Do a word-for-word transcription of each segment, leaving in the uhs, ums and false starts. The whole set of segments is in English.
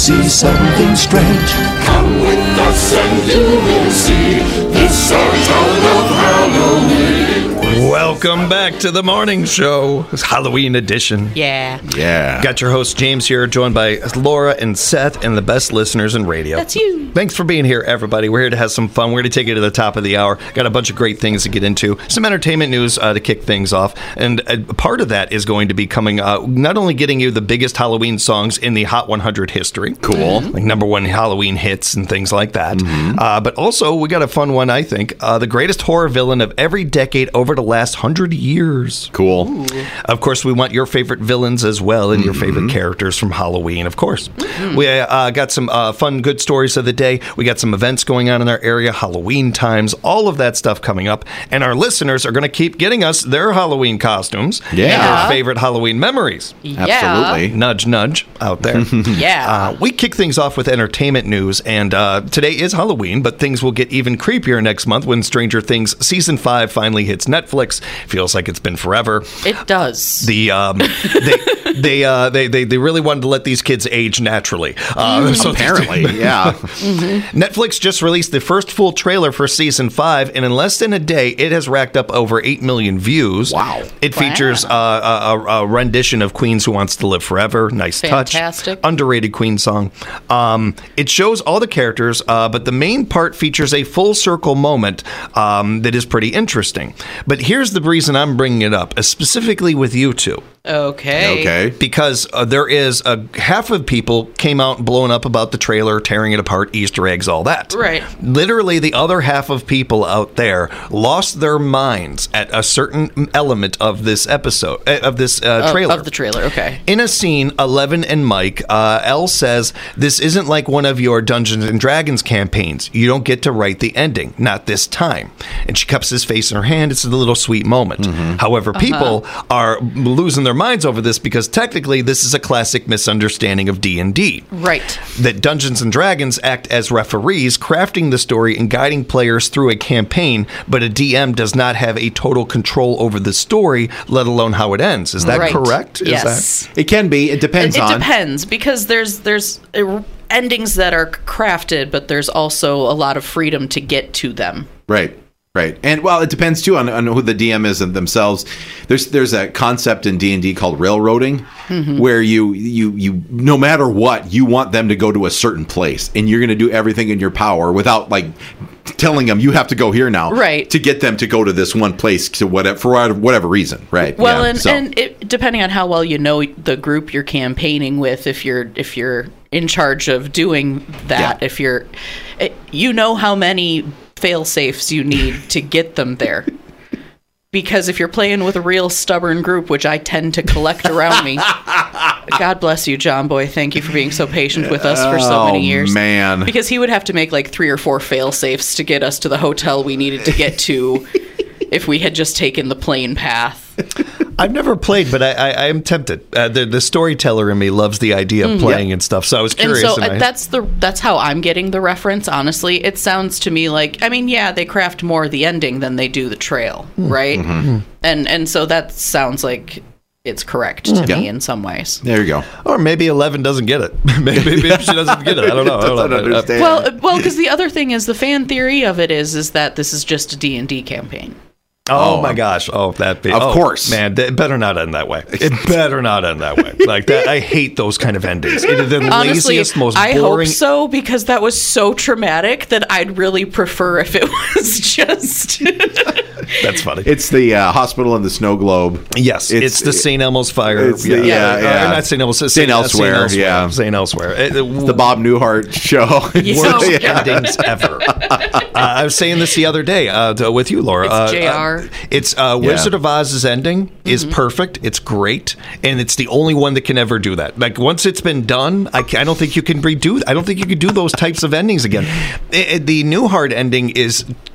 see something strange. Come with us and you will see this our town of Halloween. Welcome back to the morning show. It's Halloween edition. Yeah. Yeah. Got your host James here, joined by Laura and Seth, and the best listeners in radio. That's you. Thanks for being here, everybody. We're here to have some fun. We're going to take it to the top of the hour. Got a bunch of great things to get into. Some entertainment news uh, to kick things off. And a part of that is going to be coming, uh, not only getting you the biggest Halloween songs in the Hot one hundred history. Cool. Like number one Halloween hits and things like that. Mm-hmm. Uh, but also, we got a fun one, I think. Uh, the greatest horror villain of every decade over the last hundred years. Cool. Ooh. Of course, we want your favorite villains as well, and your favorite characters from Halloween, of course. Mm-hmm. We uh, got some uh, fun, good stories of the day. We got some events going on in our area, Halloween times, all of that stuff coming up. And our listeners are going to keep getting us their Halloween costumes Yeah. and their favorite Halloween memories. Yeah. Absolutely. Nudge, nudge out there. Yeah. Uh, we kick things off with entertainment news, and uh, today is Halloween, but things will get even creepier next month when Stranger Things Season five finally hits Netflix. Feels like it's been forever. It does. The um, they they, uh, they they they really wanted to let these kids age naturally. Uh, so Apparently, yeah. Netflix just released the first full trailer for season five, and in less than a day, it has racked up over eight million views. Wow. It Wow. features uh, a, a, a rendition of Queen's "Who Wants to Live Forever." Nice Fantastic. touch. Underrated Queen song. Um, it shows all the characters, uh, but the main part features a full circle moment um, that is pretty interesting. But here's the reason I'm bringing it up, uh, specifically with you two. Okay. Okay. Because uh, there is a half of people came out blowing up about the trailer, tearing it apart, Easter eggs, all that. Right. Literally, the other half of people out there lost their minds at a certain element of this episode, uh, of this uh, Of- trailer. Of the trailer, okay. In a scene, Eleven and Mike, uh, Elle says, "This isn't like one of your Dungeons and Dragons campaigns. You don't get to write the ending. Not this time." And she cups his face in her hand. It's a little sweet moment. However, people are losing their minds over this because technically this is a classic misunderstanding of D and D. Right. That Dungeons and Dragons act as referees, crafting the story and guiding players through a campaign, but a D M does not have a total control over the story, let alone how it ends. Is that Right. correct? Is Yes. that- It can be. It depends It, it on. depends because there's there's uh, endings that are crafted, but there's also a lot of freedom to get to them. Right. Right. And well, it depends too on, on who the D M is themselves. There's there's a concept in D and D called railroading, where you you you no matter what, you want them to go to a certain place, and you're going to do everything in your power without like telling them you have to go here now, Right. to get them to go to this one place to whatever for whatever, whatever reason, right? Well, Yeah, and, so. and it, depending on how well you know the group you're campaigning with, if you're if you're in charge of doing that, Yeah. if you're, it, you know how many fail safes you need to get them there. Because if you're playing with a real stubborn group, which I tend to collect around me, God bless you, John Boy. Thank you for being so patient with us for so many years. Oh, man. Because he would have to make like three or four fail safes to get us to the hotel we needed to get to if we had just taken the plain path. I've never played, but I, I, I am tempted. Uh, the, the storyteller in me loves the idea of playing and stuff, so I was And curious. so and uh, I- that's the that's how I'm getting the reference. Honestly, it sounds to me like I mean, yeah, they craft more the ending than they do the trail, right? And and so that sounds like it's correct to Yeah. me in some ways. There you go. or maybe Eleven doesn't get it. maybe, maybe she doesn't get it. I don't know. I don't Doesn't know. understand. Well, uh, well, because the other thing is the fan theory of it is is that this is just a D and D campaign. Oh, Oh, my gosh! Oh, that be Of oh, course. man. It better not end that way. It better not end that way. Like that, I hate those kind of endings. It is the Honestly, laziest, most I boring. hope so because that was so traumatic that I'd really prefer if it was just. That's funny. It's the uh, hospital in the snow globe. Yes, it's, the Saint Elmo's fire. It's the- yeah, uh, yeah. not Saint Elmo's. Saint Elsewhere, yeah. Saint Elsewhere. It- it- The Bob Newhart show. Yeah. worst Yeah. endings ever. uh, I was saying this the other day uh, to- with you, Laura. It's Uh, J R. uh, it's uh, Wizard of Oz's ending is perfect. It's great, and it's the only one that can ever do that. Like once it's been done, I, ca- I don't think you can redo. I don't think you can do those types of endings again. It- it- the Newhart ending is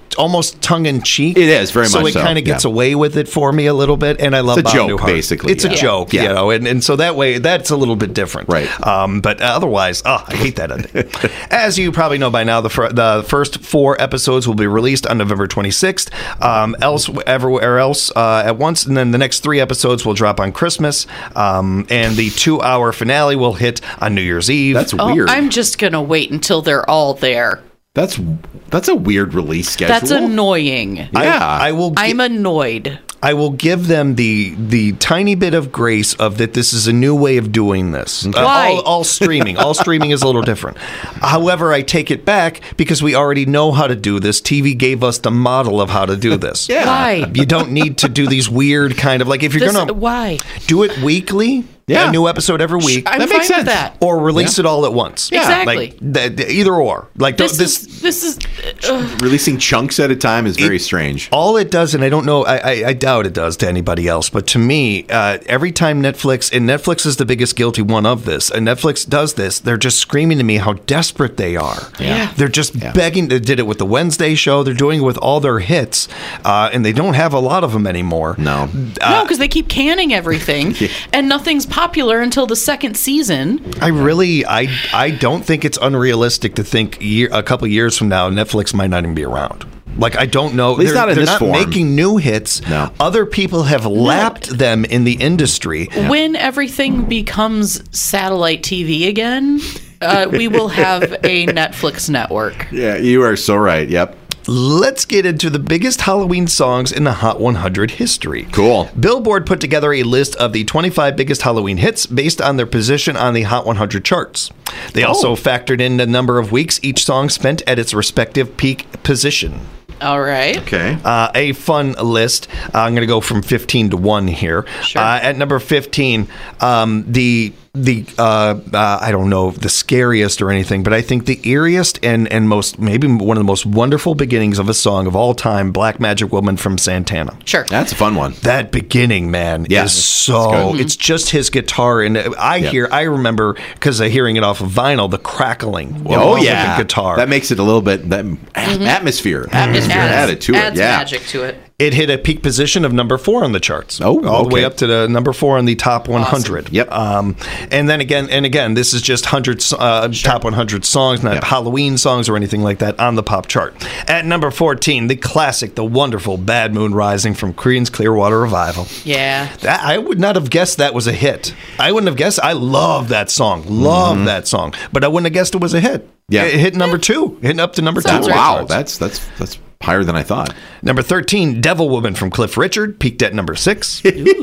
almost tongue in cheek. It is, very so much it so, kind of gets yeah. away with it for me a little bit, and I love It's a Bob joke, Newhart. basically, It's yeah. a joke, Yeah. you know, and, and so that way, that's a little bit different. Right. Um, but otherwise, oh, I hate that ending. As you probably know by now, the, fir- the first four episodes will be released on November twenty-sixth, um, else, everywhere else uh, at once, and then the next three episodes will drop on Christmas, um, and the two-hour finale will hit on New Year's Eve. That's Oh, weird. I'm just going to wait until they're all there. That's that's a weird release schedule. That's annoying. Yeah. I, I will. gi- I'm annoyed. I will give them the the tiny bit of grace of that this is a new way of doing this. Uh, Why? all, all streaming. All streaming is a little different. However, I take it back because we already know how to do this. T V gave us the model of how to do this. Yeah. Why? You don't need to do these weird kind of like if you're This- going to why? do it weekly, Yeah. a new episode every week. I'm That fine makes with sense. that. or release it all at once. Yeah. Exactly. Like th- th- either or. Like don't- This, this is this is uh, Releasing chunks at a time is very strange. all it does, and I don't know, I, I, I doubt it does to anybody else, but to me, uh, every time Netflix, and Netflix is the biggest guilty one of this, and Netflix does this, they're just screaming to me how desperate they are. Yeah. They're just begging. They did it with the Wednesday show. They're doing it with all their hits, uh, and they don't have a lot of them anymore. No. no, because they keep canning everything, and nothing's popular until the second season. I really, I, I don't think it's unrealistic to think year, a couple years from now, Netflix might not even be around. Like, I don't know. least they're not in they're this not form. making new hits. No. Other people have lapped them in the industry. When everything becomes satellite T V again, uh, we will have a Netflix network. Yeah, you are so right. Yep. Let's get into the biggest Halloween songs in the Hot one hundred history. Cool. Billboard put together a list of the twenty-five biggest Halloween hits based on their position on the Hot one hundred charts. They also factored in the number of weeks each song spent at its respective peak position. All right. Okay. Uh, a fun list. Uh, I'm going to go from fifteen to one here. Sure. Uh, at number fifteen, um, the the uh, uh, I don't know the scariest or anything, but I think the eeriest and and most maybe one of the most wonderful beginnings of a song of all time, "Black Magic Woman" from Santana. Sure. That's a fun one. That beginning, man, Yeah, is it's so. good. It's just his guitar, and I Yep. hear. I remember because of hearing it off of vinyl, the crackling. Oh of yeah, the guitar. That makes it a little bit that atmosphere, atmosphere Adds, added to adds it. Yeah. magic to it. It hit a peak position of number four on the charts. Oh, all the way okay. up to the number four on the top one hundred. Awesome. Yep. Um, and then again, and again, this is just hundreds, uh, top one hundred songs, not Yep. Halloween songs or anything like that on the pop chart. At number fourteen, the classic, the wonderful "Bad Moon Rising" from Creedence Clearwater Revival. Yeah. That, I would not have guessed that was a hit. I wouldn't have guessed. I love that song. Love that song. But I wouldn't have guessed it was a hit. Yeah. It hit number two. Hitting up to number Sounds two. right. Wow, Charts. that's that's that's higher than I thought. Number thirteen, "Devil Woman" from Cliff Richard, peaked at number six.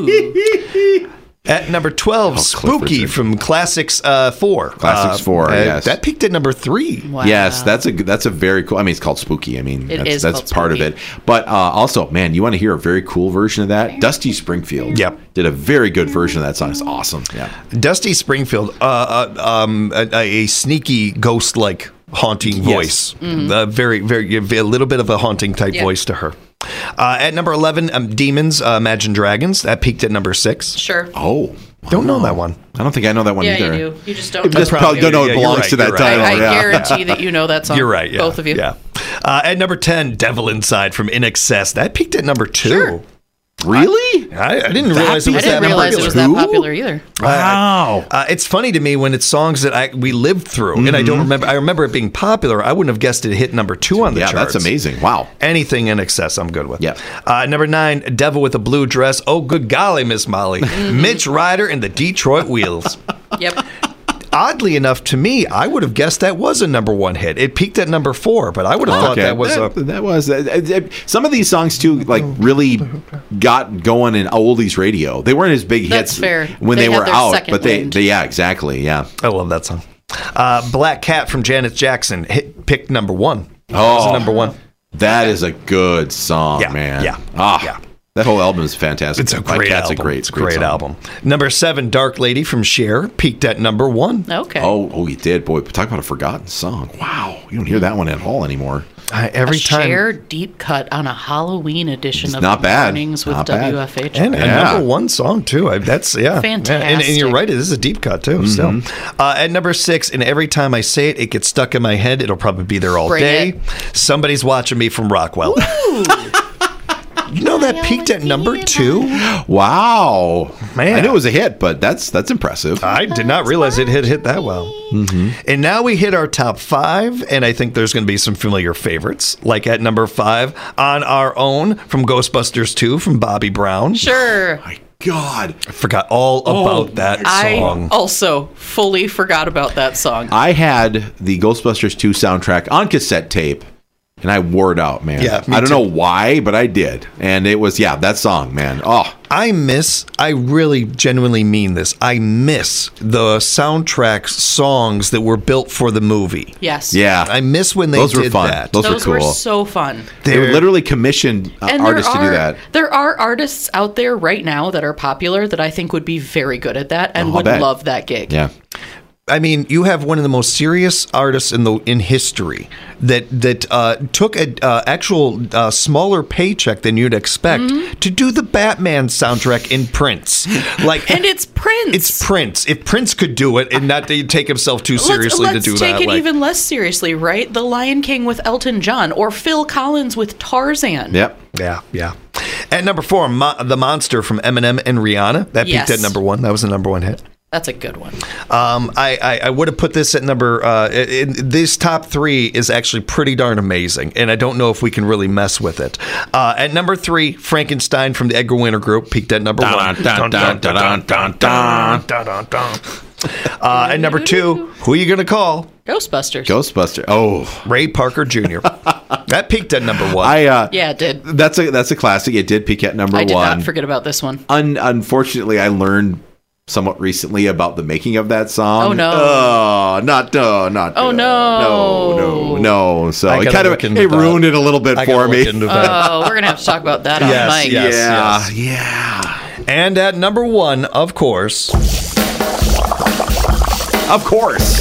At number twelve, Oh, Cliff "Spooky" Richard. from Classics uh, four. Classics Uh, four, uh, yes. That peaked at number three. Wow. Yes, that's a that's a very cool. I mean, it's called Spooky. I mean, It that's, is that's called part Spooky. of it. But uh, also, man, you want to hear a very cool version of that? Dusty Springfield. Yep. did a very good version of that song. It's awesome. Yeah. Dusty Springfield, uh, uh, um, a, a sneaky ghost-like haunting voice. Uh, very, very, a little bit of a haunting type Yeah. voice to her. Uh, at number eleven, um, "Demons," uh, Imagine Dragons. That peaked at number six. Sure. Oh, Don't know that one. I don't think I know that one Yeah, either. you do. You just don't. Just know. probably don't know Yeah, it you're belongs right, to that you're title. right. I, I yeah. guarantee that you know that song. You're right. Yeah. Both of you. Yeah. Uh, at number ten, "Devil Inside" from In Excess. That peaked at number two. Sure. Really? I, I didn't realize it I was didn't that realize it popular. was that Two? popular either. Wow. Uh, it's funny to me when it's songs that I we lived through, and I Mm-hmm. don't remember. I remember it being popular. I wouldn't have guessed it hit number two on the Yeah, charts. that's amazing. Wow. Anything In Excess, I'm good with. Yeah. Uh, number nine, "Devil with a Blue Dress." Oh, good golly, Miss Molly. Mitch Ryder and the Detroit Wheels. Yep. Oddly enough, to me, I would have guessed that was a number one hit. It peaked at number four, but I would have thought Okay. that was a. that, that was uh, uh, some of these songs too. Like really got going in oldies radio. They weren't as big That's hits fair. when They they, had were their out, second but they, wind. they yeah exactly yeah. I love that song. Uh, "Black Cat" from Janet Jackson hit picked number one. Oh. It was number one. That is a good song, Yeah, man. yeah, ah, yeah. That whole album is fantastic. It's a Black great Cat's album. a great, it's a great song. album. Number seven, "Dark Lady" from Cher peaked at number one. Okay. Oh, oh, you did, boy. Talk about a forgotten song. Wow, you don't hear that one at all anymore. I, every a time. Cher deep cut on a Halloween edition It's of not the bad. Mornings with Not bad. W F H. And a Yeah. number one song too. I, that's yeah, Fantastic. Yeah, And, and you're right. It is a deep cut too. Mm-hmm. Still, uh, at number six, and every time I say it, it gets stuck in my head. It'll probably be there all Bring day. it. Somebody's watching me from Rockwell. You know that peaked at number two. Wow, Man. I knew it was a hit, but that's that's impressive. I did not realize it hit hit that well. Mm-hmm. And now we hit our top five, and I think there's going to be some familiar favorites. Like at number five, On Our Own from Ghostbusters two from Bobby Brown. Sure. My God, I forgot all about that I song. also fully forgot about that song. I had the Ghostbusters two soundtrack on cassette tape. And I wore it out, man. Yeah, me I don't too. know why, but I did. And it was, yeah, that song, man. Oh, I miss, I really genuinely mean this. I miss the soundtrack songs that were built for the movie. Yes. yeah. I miss when they Those did were fun. that. Those, Those were were cool. so fun. they They're- literally commissioned uh, And artists there to are, do that. There are artists out there right now that are popular that I think would be very good at that and Oh, I'll would bet. love that gig. Yeah. I mean, you have one of the most serious artists in the in history that that uh, took an uh, actual uh, smaller paycheck than you'd expect Mm-hmm. to do the Batman soundtrack in Prince. Like, And it's Prince. it's Prince. If Prince could do it and not take himself too Let's- seriously let's to do take that, it like, even less seriously, right? The Lion King with Elton John or Phil Collins with Tarzan. Yep. yeah, yeah. At number four, Mo- The Monster from Eminem and Rihanna. That peaked Yes. at number one. That was the number one hit. That's a good one. Um, I, I, I would have put this at number. Uh, in, this top three is actually pretty darn amazing, and I don't know if we can really mess with it. Uh, at number three, Frankenstein from the Edgar Winter Group peaked at number one. Dun, dun, dun, dun, dun, dun. Dun, dun, dun. Uh, at number two, who are you gonna call? Ghostbusters. Ghostbuster. Oh, Ray Parker Junior That peaked at number one. I. Uh, yeah, it did. That's a that's a classic. It did peak at number I did one. not forget about this one. Un- unfortunately, I learned somewhat recently about the making of that song. Oh, no. Oh, not uh, not. Oh, uh, no. no, no, no. So I it gotta kind of look into it that. ruined it a little bit I for gotta me. look into that. Oh, we're gonna have to talk about that on Yes, mic. yes. yeah, yeah. And at number one, of course, Of course.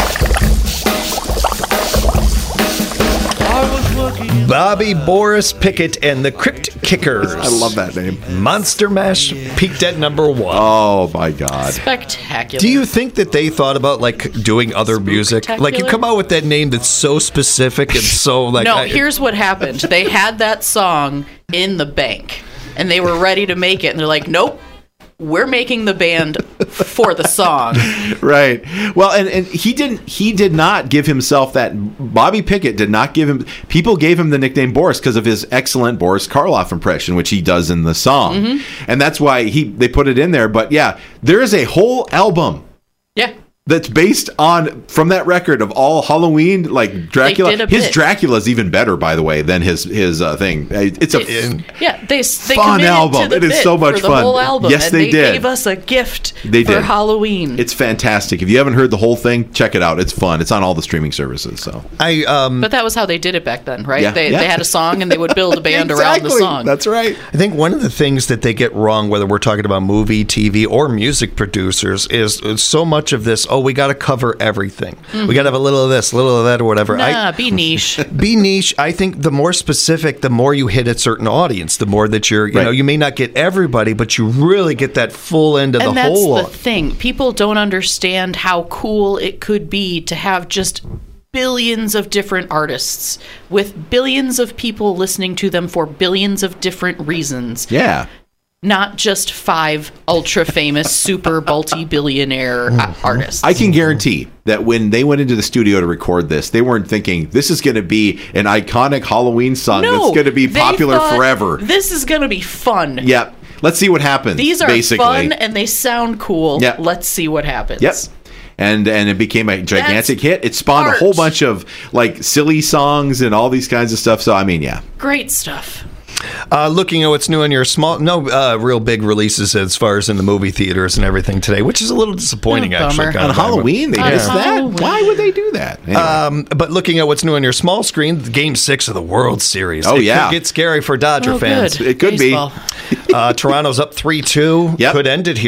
Bobby Boris Pickett and the Crypt Kickers. I love that name. Monster Mash peaked at number one. Oh my God. Spectacular. Do you think that they thought about like doing other music? Like you come out with that name that's so specific and so like. No, I- here's what happened. They had that song in the bank, and they were ready to make it, and they're like, "Nope, we're making the band for the song." Right. Well, and, and he didn't. He did not give himself that. Bobby Pickett did not give him. People gave him the nickname Boris because of his excellent Boris Karloff impression, which he does in the song, Mm-hmm. and that's why he they put it in there. But yeah, there is a whole album Yeah. that's based on from that record of all Halloween, like Dracula. did a His bit. Dracula is even better, by the way, than his his uh, thing. It's a Yeah, they they Fun committed album. To the It is bit so much for the fun. Whole album, Yes, and they they did. gave us a gift They for did. Halloween. It's fantastic. If you haven't heard the whole thing, check it out. It's fun. It's on all the streaming services. So I um but that was how they did it back then, right? Yeah, they yeah. they had a song and they would build a band around the Exactly. song. That's right. I think one of the things that they get wrong, whether we're talking about movie, T V, or music producers, is is so much of this. Oh, we got to cover everything. We got to have a little of this, a little of that, or whatever. nah, I, be niche. be niche. I think the more specific, the more you hit a certain audience, the more that you're, you Right. know, you may not get everybody, but you really get that full end of And the that's whole. the thing. People don't understand how cool it could be to have just billions of different artists with billions of people listening to them for billions of different reasons. Yeah. Not just five ultra famous, super multi billionaire uh, artists. I can guarantee that when they went into the studio to record this, they weren't thinking this is going to be an iconic Halloween song no, that's going to be they popular thought, forever. This is going to be fun. Yep. Let's see what happens. These are basically. fun and they sound cool. Yep. Let's see what happens. Yep. And and it became a gigantic That's hit. It spawned art. a whole bunch of like silly songs and all these kinds of stuff. So I mean, yeah. Great stuff. Uh, looking at what's new in your small, no uh, real big releases as far as in the movie theaters and everything today, which is a little disappointing, Oh, actually. bummer. kind On of. Halloween, they On missed that. Halloween. Why would they do that? Anyway. Um, but looking at what's new on your small screen, the Game Six of the World Series. Oh, it yeah. could get scary for Dodger Oh, fans. good. It could be. Baseball. Uh, Toronto's up three two. Yep. Could end it here.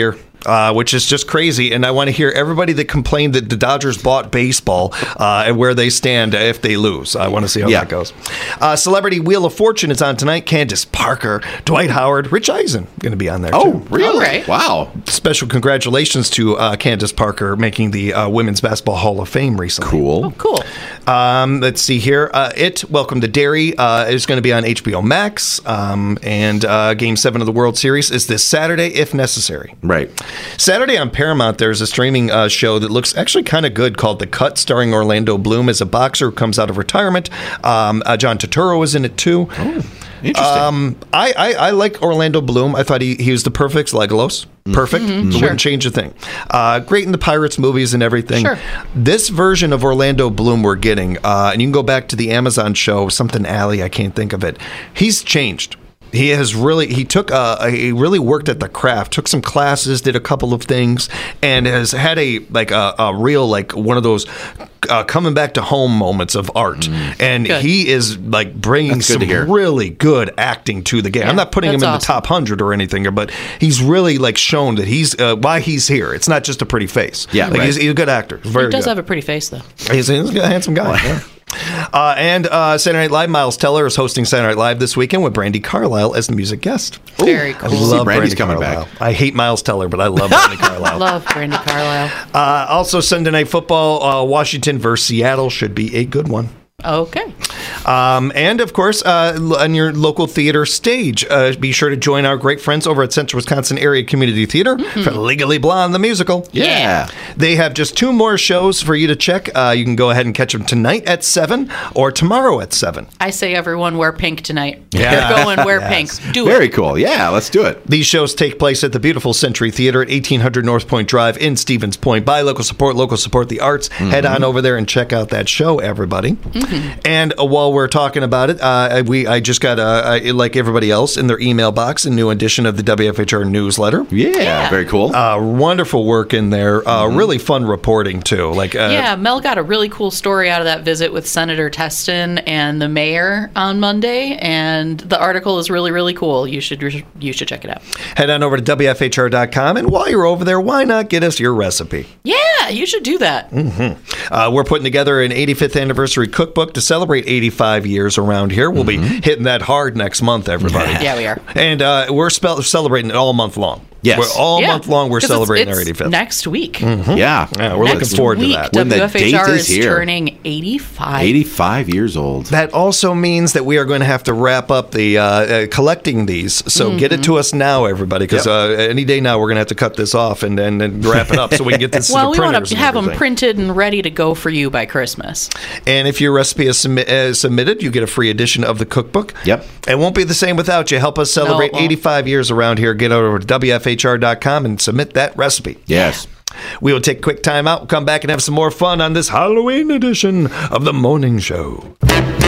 uh, which is just crazy. And I want to hear everybody that complained that the Dodgers bought baseball uh, and where they stand if they lose. I want to see how Yeah. that goes. Uh, Celebrity Wheel of Fortune is on tonight. Candace Parker, Dwight Howard, Rich Eisen going to be on there Oh, too. really? All right. Wow. Special congratulations to uh, Candace Parker making the uh, Women's Basketball Hall of Fame recently. Cool. Cool. Um, let's see here. Uh, it, Welcome to Derry, uh, is going to be on H B O Max. Um, and uh, Game seven of the World Series is this Saturday, if necessary. Right. Saturday on Paramount, there's a streaming uh, show that looks actually kind of good called The Cut, starring Orlando Bloom as a boxer who comes out of retirement. Um, uh, John Turturro is in it, too. Oh, interesting. Um, I, I, I like Orlando Bloom. I thought he, he was the perfect Legolas. Perfect. Mm-hmm. Sure. Wouldn't change a thing. Uh, great in the Pirates movies and everything. Sure. This version of Orlando Bloom we're getting, uh, and you can go back to the Amazon show, something Alley, I can't think of it. He's changed. He has really, he took, uh, he really worked at the craft, took some classes, did a couple of things, and has had a, like, a, a real, like, one of those uh, coming back to home moments of art. Mm. And Good. he is, like, bringing That's good some to hear. really good acting to the game. Yeah, I'm not putting him that's in the awesome. top one hundred or anything, but he's really, like, shown that he's, uh, why he's here. It's not just a pretty face. Yeah, like, right. he's, he's a good actor. He's very He does good. have a pretty face, though. He's, he's a handsome guy. Yeah. Uh, and uh, Saturday Night Live, Miles Teller is hosting Saturday Night Live this weekend with Brandi Carlile as the music guest. Very I cool. love Brandy's Brandi coming Carlile. back. I hate Miles Teller, but I love Brandi Carlile. Love Brandi Carlile. Uh, also, Sunday Night Football, uh, Washington versus Seattle should be a good one. Okay. Um, and of course, uh, on your local theater stage, uh, be sure to join our great friends over at Central Wisconsin Area Community Theater for Legally Blonde, the musical. Yeah. They have just two more shows for you to check. Uh, you can go ahead and catch them tonight at seven or tomorrow at seven. I say everyone wear pink tonight. Yeah. You're going wear Yes. pink. Do Very it. cool. Yeah, let's do it. These shows take place at the beautiful Century Theater at eighteen hundred North Point Drive in Stevens Point. Buy local, support local, support the arts. Head on over there and check out that show, everybody. And uh, while we're talking about it, uh, we I just got, uh, I, like everybody else, in their email box, a new edition of the W F H R newsletter. Yeah, Yeah. very cool. Uh, wonderful work in there. Uh, Really fun reporting, too. Like, uh, Yeah, Mel got a really cool story out of that visit with Senator Teston and the mayor on Monday, and the article is really, really cool. You should you should check it out. head on over to W F H R dot com, and while you're over there, why not get us your recipe? Yeah, you should do that. Uh, we're putting together an eighty-fifth anniversary cookbook to celebrate eighty-five years around here. We'll be hitting that hard next month, everybody. Yeah, we are. And uh, we're spell- celebrating it all month long. Yes. We're all Yeah. month long, we're 'Cause it's- celebrating it's our eighty-fifth. next week. Yeah. Yeah, we're Next looking forward week, to that. When the W F H R date is is here. turning eighty-five. eighty-five years old. That also means that we are going to have to wrap up the uh, uh, collecting these. So get it to us now, everybody, because Yep. uh, any day now we're going to have to cut this off and, and, and wrap it up so we can get this Well, to we the want printers to and have them everything. printed and ready to go for you by Christmas. And if your recipe is submi- uh, submitted, you get a free edition of the cookbook. Yep. It won't be the same without you. Help us celebrate won't. eighty-five years around here. Get over to W F H R dot com and submit that recipe. Yes. We will take a quick time out. We'll come back and have some more fun on this Halloween edition of The Morning Show.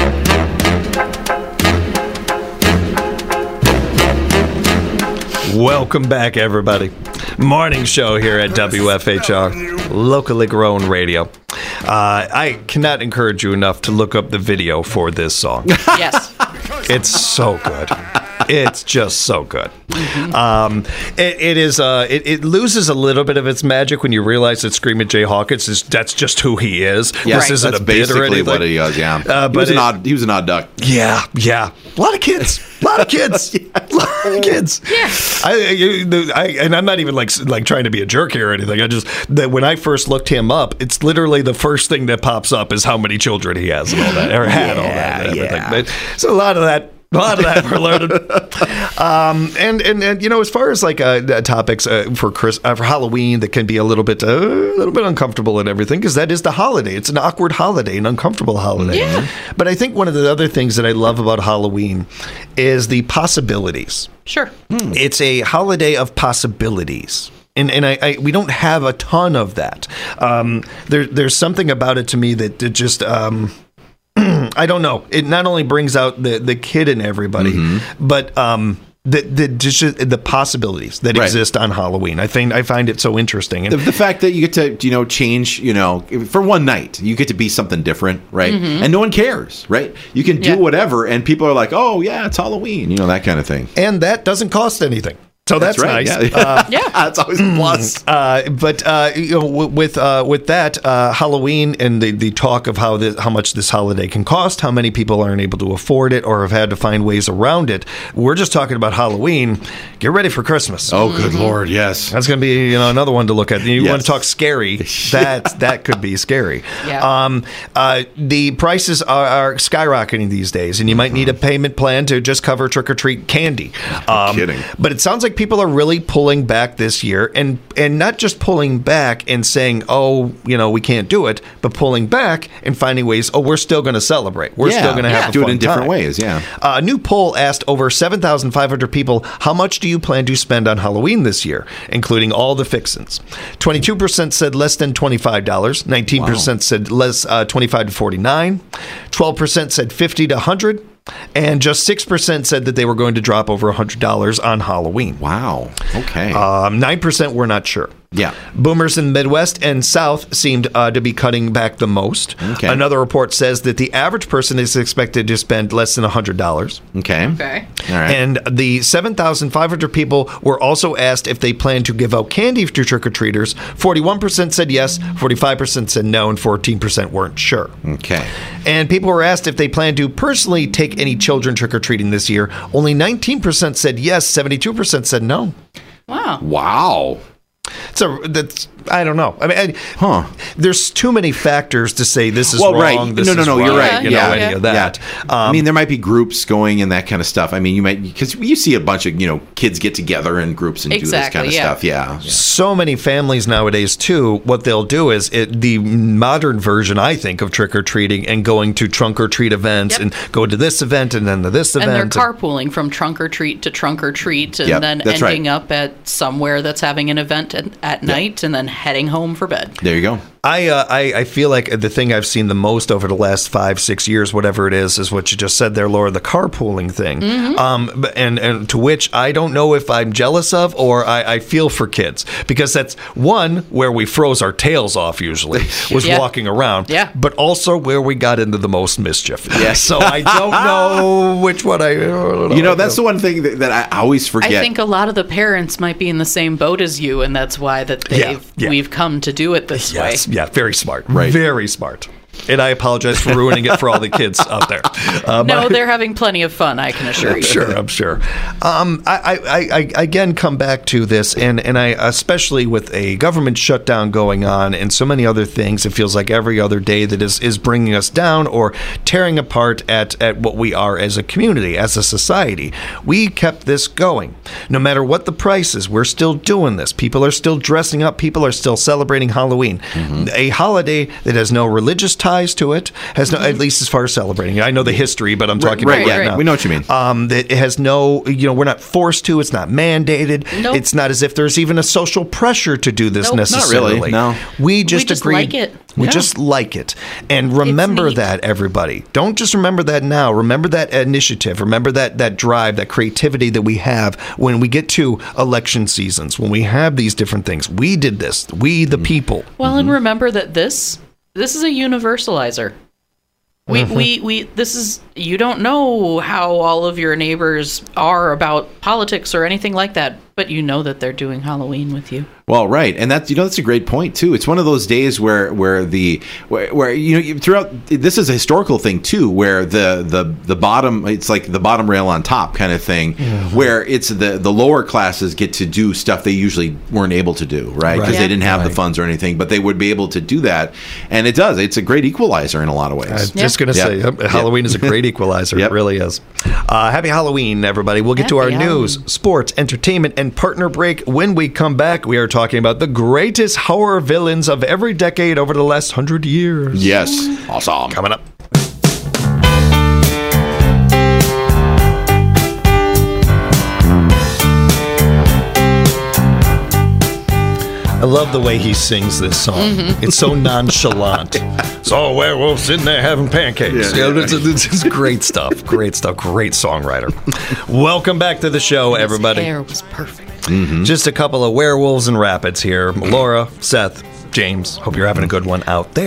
Welcome back, everybody. Morning show here at W F H R, locally grown radio. Uh, I cannot encourage you enough to look up the video for this song. Yes. It's so good. It's just so good. Um, it, it is. Uh, it, it loses a little bit of its magic when you realize that Screaming Jay Hawkins is that's just who he is. Yeah, this isn't that's a bit or basically anything. what he is. Yeah, Uh, he but was an it- odd. He was an odd duck. Yeah, yeah. A lot of kids. A lot of kids. A lot of kids. Yeah. I, you- the- I, and I'm not even like like trying to be a jerk here or anything. I just that when I first looked him up, it's literally the first thing that pops up is how many children he has and all that, or had all that and everything. yeah. But so a lot of that. A lot of that we're learning. Um, and, and and you know, as far as like uh, uh, topics uh, for Chris uh, for Halloween that can be a little bit uh, a little bit uncomfortable and everything, because that is the holiday. It's an awkward holiday, an uncomfortable holiday. Yeah. But I think one of the other things that I love about Halloween is the possibilities. Sure. It's a holiday of possibilities. And and I, I we don't have a ton of that. Um, there there's something about it to me that, that just um, I don't know. It not only brings out the, the kid in everybody, but um, the the just the possibilities that Right. exist on Halloween. I think I find it so interesting. And The, the fact that you get to, you know, change, you know, for one night, you get to be something different, right? And no one cares, right? You can do Yeah. whatever, and people are like, oh, yeah, it's Halloween, you know, that kind of thing. and that doesn't cost anything. So that's, right. nice. Yeah, Uh, Yeah. that's always a plus. Uh, but uh, you know, w- with uh, with that uh, Halloween and the, the talk of how this, how much this holiday can cost, how many people aren't able to afford it or have had to find ways around it. We're just talking about Halloween. Get ready for Christmas. Oh, good Lord, yes. That's going to be you know another one to look at. You Yes. want to talk scary? That that could be scary. Yeah. Um, uh, the prices are, are skyrocketing these days, and you might need a payment plan to just cover trick or treat candy. Um, kidding. But it sounds like people are really pulling back this year, and and not just pulling back and saying, oh, you know, we can't do it, but pulling back and finding ways. Oh, we're still going to celebrate. We're Yeah. still going to Yeah. have a Do it fun in different time. ways, yeah. Uh, a new poll asked over seven thousand five hundred people, how much do you plan to spend on Halloween this year, including all the fixins? twenty-two percent said less than twenty-five dollars. nineteen percent said less uh, twenty-five to forty-nine. twelve percent said fifty to one hundred. And just six percent said that they were going to drop over one hundred dollars on Halloween. Wow. Okay. Um, nine percent were not sure. Yeah. Boomers in the Midwest and South seemed uh, to be cutting back the most. Okay. Another report says that the average person is expected to spend less than one hundred dollars. Okay. Okay. All right. And the seven thousand five hundred people were also asked if they plan to give out candy to trick-or-treaters. forty-one percent said yes, forty-five percent said no, and fourteen percent weren't sure. Okay. And people were asked if they plan to personally take any children trick-or-treating this year. Only nineteen percent said yes, seventy-two percent said no. Wow. Wow. So that's, I don't know. I mean, I, Huh. there's too many factors to say this is Well, wrong. right. This No, no, is no, you're right. right. You know, Yeah, any yeah. of that. I Um, mean, there might be groups going and that kind of stuff. I mean, you might, because you see a bunch of, you know, kids get together in groups and do this Exactly, kind of yeah. stuff. Yeah. so many families nowadays too, what they'll do is it, the modern version, I think, of trick-or-treating and going to trunk-or-treat events Yep. and go to this event and then to this And event. they're carpooling from trunk or treat to trunk or treat, and Yep, then that's ending right. up at somewhere that's having an event at, at night, and then heading home for bed. There you go. I, uh, I I feel like the thing I've seen the most over the last five six years, whatever it is, is what you just said there, Laura, the carpooling thing. Mm-hmm. Um, b- and and to which I don't know if I'm jealous of or I, I feel for kids, because that's one where we froze our tails off usually was Yeah. walking around, Yeah. but also where we got into the most mischief. Yes. So I don't know which one I. I don't You know, that's the one thing that, that I always forget. I think a lot of the parents might be in the same boat as you, and that's why that they've Yeah, yeah. we've come to do it this way. Yes, yeah, very smart, Right. very smart. And I apologize for ruining it for all the kids out there. Uh, No, my- they're having plenty of fun, I can assure I'm you. sure, I'm sure. Um, I, I, I, I again come back to this, and, and I especially with a government shutdown going on and so many other things, it feels like every other day that is, is bringing us down or tearing apart at, at what we are as a community, as a society. We kept this going. No matter what the price is, we're still doing this. People are still dressing up. People are still celebrating Halloween. A holiday that has no religious ties to it, has no, at least as far as celebrating it. I know the history, but I'm talking right, about right yeah, now. we know what you mean. Um, that it has no, you know, we're not forced to. It's not mandated. Nope. It's not as if there's even a social pressure to do this Nope. Not necessarily. really, no. We just just agreed. like it. We Yeah. just like it. And remember neat. that, everybody. Don't just remember that now. Remember that initiative. Remember that that drive, that creativity that we have when we get to election seasons, when we have these different things. We did this. We, the people. Well, and remember that this this is a universalizer. We, we, we, this is, you don't know how all of your neighbors are about politics or anything like that, but you know that they're doing Halloween with you. Well, right, and that's you know that's a great point too. It's one of those days where where the where, where you know you- throughout this is a historical thing too, where the the the bottom it's like the bottom rail on top kind of thing, where it's the the lower classes get to do stuff they usually weren't able to do, right? Because Right. they didn't have the Right. funds or anything, but they would be able to do that, and it does. It's a great equalizer in a lot of ways. I was Yeah. just going to say, Yep. uh, Halloween is a great equalizer. Yep. It really is. Uh, happy Halloween, everybody. We'll get to our Happy news, Halloween. sports, entertainment, and partner break. When we come back, we are talking about the greatest horror villains of every decade over the last hundred years. Yes, awesome. Coming up. I love the way he sings this song. Mm-hmm. It's so nonchalant. So werewolf sitting there having pancakes. Yeah, You know, it's, it's, it's great stuff. Great stuff. Great songwriter. Welcome back to the show, everybody. His hair was perfect. Just a couple of werewolves and rapids here. Laura, Seth, James. Hope you're having a good one out there.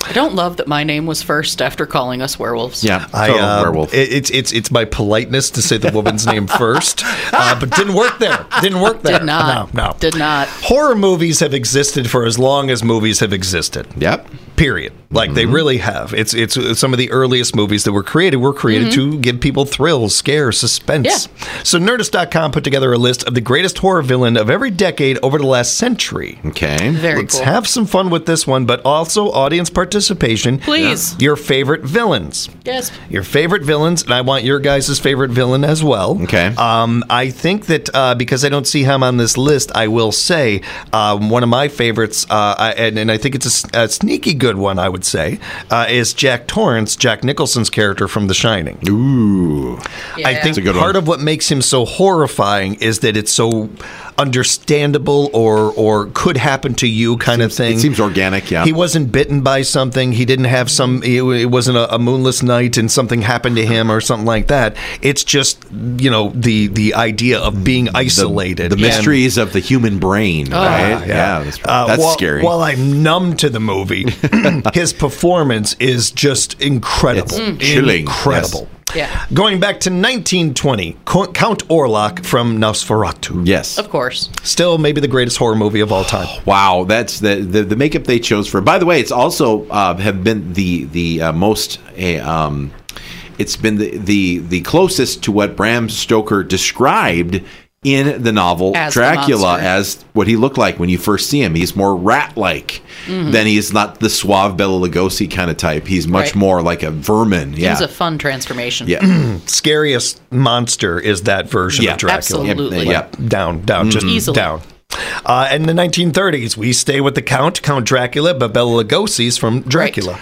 I don't love that my name was first after calling us werewolves. Yeah, I, total um, werewolf. it- it's it's it's my politeness to say the woman's name first, uh, but didn't work there. Didn't work there. Did not. No, no. Did not. Horror movies have existed for as long as movies have existed. Yep. Period. Like Mm-hmm. they really have. It's it's uh, some of the earliest movies that were created were created to give people thrills, scare, suspense. Yeah. So Nerdist dot com put together a list of the greatest horror villain of every decade over the last century. Okay. Very Let's cool. have some fun with this one, but also audience participation. Please. Your favorite villains. Yes. Your favorite villains, and I want your guys' favorite villain as well. Okay. Um, I think that uh, because I don't see him on this list, I will say um, one of my favorites, uh, I, and, and I think it's a, s- a sneaky good one, I would say, uh, is Jack Torrance, Jack Nicholson's character from The Shining. Ooh. Yeah. I think That's a good part one. of what makes him so horrifying is that it's so understandable or or could happen to you kind of thing. It seems organic, yeah. He wasn't bitten by something. He didn't have some. It, it wasn't a, a moonless night and something happened to him or something like that. It's just you know the the idea of being isolated. The And, mysteries of the human brain, right? Yeah, that's, uh, that's while, scary. While I'm numb to the movie, his performance is just incredible. It's chilling, Incredible. Yeah. Going back to nineteen twenty, Co- Count Orlok from Nosferatu. yes. Of course. Still maybe the greatest horror movie of all time. Wow, that's the, the the makeup they chose for. By the way, it's also uh, have been the the uh, most. Uh, um, it's been the, the the closest to what Bram Stoker described in the novel As the Dracula monster. as what he looked like when you first see him. He's more rat-like than he's not the suave Bela Lugosi kind of type. He's much Right. more like a vermin. It Yeah, was a fun transformation. yeah. Scariest monster is that version Yeah, of Dracula. absolutely. Yeah. Down, down, just Easily. down. Uh, in the nineteen thirties, we stay with the Count, Count Dracula, but Bela Lugosi's from Dracula.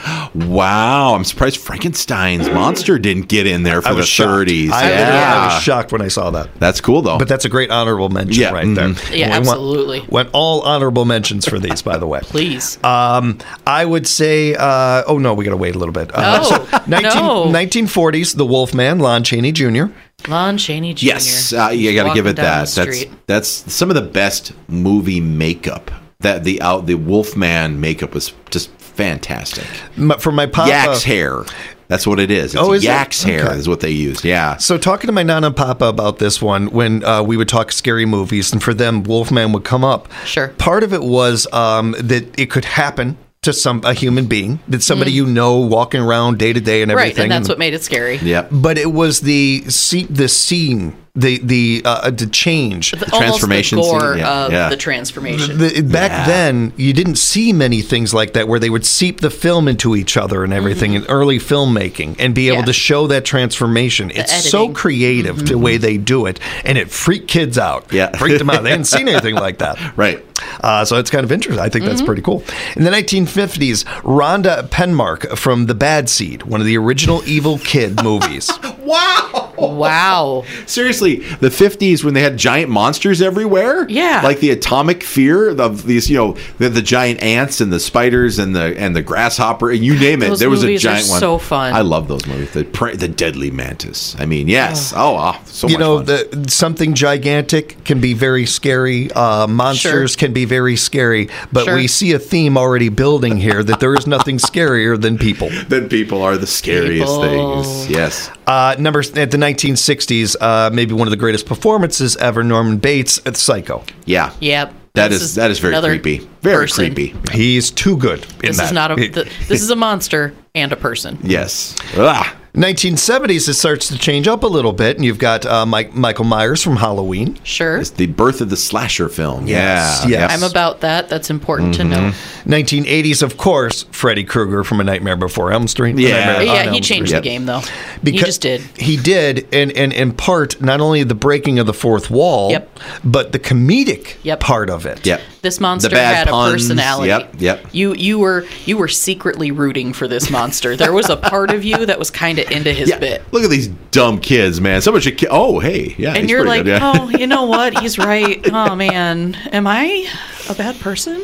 Wow, I'm surprised Frankenstein's monster didn't get in there for I the was shocked. thirties. I, yeah, I was shocked when I saw that. that's cool though. But that's a great honorable mention Yeah, right there. mhm. Yeah, We want- absolutely. Want all honorable mentions for these, by the way. Please. Um, I would say, uh, oh no, we got to wait a little bit. Uh, Oh, no. nineteen forties, The Wolfman, Lon Chaney Junior Lon Chaney Junior Yes, uh, you got to give Walking it down that. the That's street. that's some of the best movie makeup. That the out the Wolfman makeup was just fantastic. M- For my papa. Yak's hair. That's what it is. It's Oh, is it? Yak's hair Okay. is what they used. Yeah. So talking to my nana and papa about this one, when uh, we would talk scary movies, and for them, Wolfman would come up. Sure. Part of it was um, that it could happen to some a human being, that somebody you know walking around day to day and Right, everything. and that's what made it scary. Yep. But it was the se- the scene, the the uh, the change. The, transformation almost the gore scene, yeah, of yeah. the transformation. The, back Yeah. then, you didn't see many things like that where they would seep the film into each other and everything in early filmmaking and be able Yeah. to show that transformation. It's so editing. creative the way they do it, and it freaked kids out. Yeah. Freaked them out. They hadn't seen anything like that. Right. Uh, so it's kind of interesting. I think that's pretty cool. In the nineteen fifties, Rhonda Penmark from The Bad Seed, one of the original Evil Kid movies. Wow. Wow. Seriously, the fifties when they had giant monsters everywhere. Yeah. Like the atomic fear of these, you know, the, the giant ants and the spiders and the and the grasshopper and you name it. Those there was a movies are giant one. so fun. I love those movies. The pra- the Deadly Mantis. I mean, yes. Oh, oh so you much know, fun. the, something gigantic can be very scary. Uh, monsters Sure. can be very scary, but Sure. we see a theme already building here that there is nothing scarier than people. Then people are the scariest People. things. Yes. Uh, number at the nineteen sixties, uh, maybe one of the greatest performances ever. Norman Bates at Psycho. Yeah. Yep. That This is that is very another creepy. Very person. creepy. He's too good. In This that. is not a. He- The, this is a monster and a person. Yes. Ah. nineteen seventies, it starts to change up a little bit, and you've got uh, Mike, Michael Myers from Halloween. Sure. It's the birth of the slasher film. Yes, Yeah. yes. I'm about that. That's important to know. nineteen eighties, of course, Freddy Krueger from A Nightmare Before Elm Street. Yeah. A Nightmare on Yeah, he Elm changed Street. the game though. Because he just did. He did, and, and in part, not only the breaking of the fourth wall, Yep. but the comedic Yep. part of it. Yep. This monster The bad had a puns. personality. Yep, yep. You you were you were secretly rooting for this monster. There was a part of you that was kind of into his Yeah. bit. Look at these dumb kids, man. Someone should. Ki- oh, hey, yeah. And he's you're pretty like, good, yeah. oh, you know what? He's right. Oh man, am I a bad person?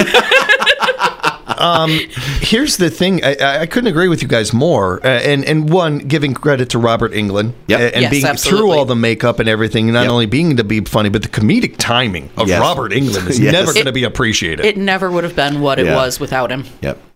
Here's the thing: I, I couldn't agree with you guys more. Uh, and and one, giving credit to Robert Englund, Yep. uh, and Yes, being absolutely. through all the makeup and everything, not Yep. only being to be funny, but the comedic timing of Yes. Robert Englund is Yes. never going to It- be appreciated. It never would have been what it Yeah. was without him. Yep.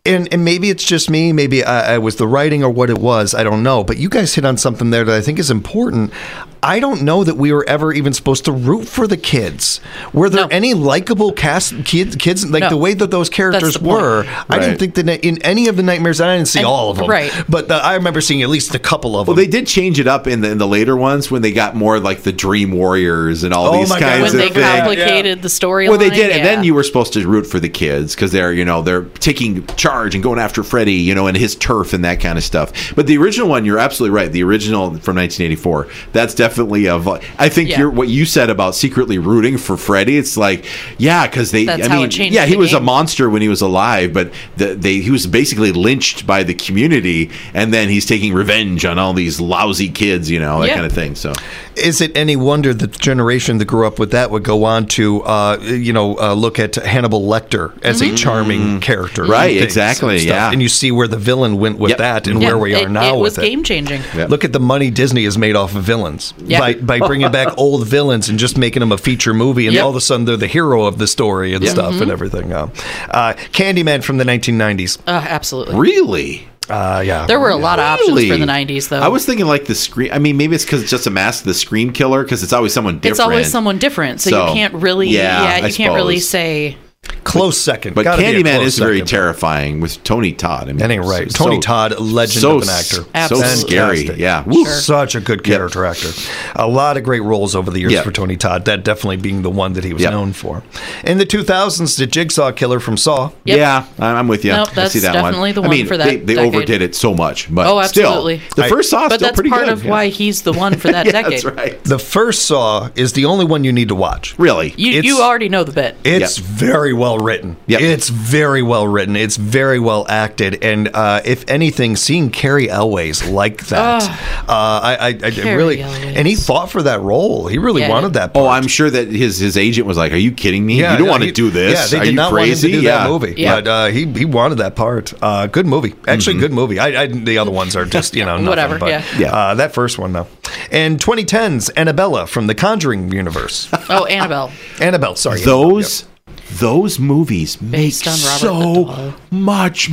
And and maybe it's just me, maybe I, I was the writing or what it was, I don't know. But you guys hit on something there that I think is important. I don't know that we were ever even supposed to root for the kids. Were there No. any likable cast kids? Kids like No. the way that those characters That's the point. were. I didn't Right. think that in any of the Nightmares. I didn't see And- all of them, right. But the, I remember seeing at least a couple of Well, them. they did change it up in the in the later ones when they got more like the Dream Warriors and all Oh these my God. kinds When of they things. complicated the storyline. Well, they did, and yeah. then you were supposed to root for the kids because they're, you know, they're taking charge and going after Freddy, you know, and his turf and that kind of stuff. But the original one, you're absolutely right. The original from nineteen eighty-four, that's definitely a. I think Yeah. you're what you said about secretly rooting for Freddy. It's like, yeah, because they. That's I how mean, it changed yeah, he the was a game. monster when he was alive, but the, they he was basically lynched by the community, and then he's taking revenge on all these lousy kids, you know, that Yeah. kind of thing. So. Is it any wonder that the generation that grew up with that would go on to, uh, you know, uh, look at Hannibal Lecter as a charming character? and Right, things exactly, and stuff. yeah. And you see where the villain went with Yep. that and Yeah, where we are it, now it was with it. game changing. Yep. Look at the money Disney has made off of villains Yeah. by by bringing back old villains and just making them a feature movie, and Yep. all of a sudden they're the hero of the story and stuff and everything. Uh, uh, Candyman from the nineteen nineties. Uh, absolutely. Really? Uh, yeah, There were a lot of options for Really? the nineties, though. I was thinking like the scream. I mean, maybe it's because it's just a mask of the Scream Killer because it's always someone different. It's always someone different, so, So, you can't really. yeah, Yeah, I you can't really suppose. say. close second. But Gotta be a Candyman close is very second. terrifying with Tony Todd. I mean, That ain't right. so- Tony Todd, legend so of an actor. So Absolutely. scary. Fantastic. Yeah. Sure. Such a good character actor. A lot of great roles over the years Yeah. for Tony Todd. That definitely being the one that he was Yeah. known for. In the two thousands, the Jigsaw Killer from Saw. Yep. Yeah, I'm I'm with you. Nope, I that's see that definitely one. the I one mean, for that they, they decade. overdid it so much, but Oh, absolutely. still, the I- first Saw is But still that's pretty part good. of yeah. why he's the one for that yeah, decade. that's right. The first Saw is the only one you need to watch. Really? You, It's- you already know the bit. It's Yep. very well written. Yep. It's very well written. It's very well acted. And uh, if anything, seeing Carrie Elways like that, uh, I, I, I Carrie really, Elways. and he fought for that role. He really Yeah. wanted that. Part. Oh, I'm sure that his his agent was like, "Are you kidding me? Yeah, you don't yeah, want to he- do this? Yeah, they Are did you not crazy?" want him to do yeah. that movie, Yeah. but uh, he he wanted that part. Uh, good movie, actually, good movie. I, I the other ones are just you know nothing, Whatever, But, yeah. Yeah. Uh, that first one though, and twenty tens Annabella from the Conjuring universe. Oh, Annabelle. Annabelle, sorry, Those those movies make Based on Robert so Duvall. much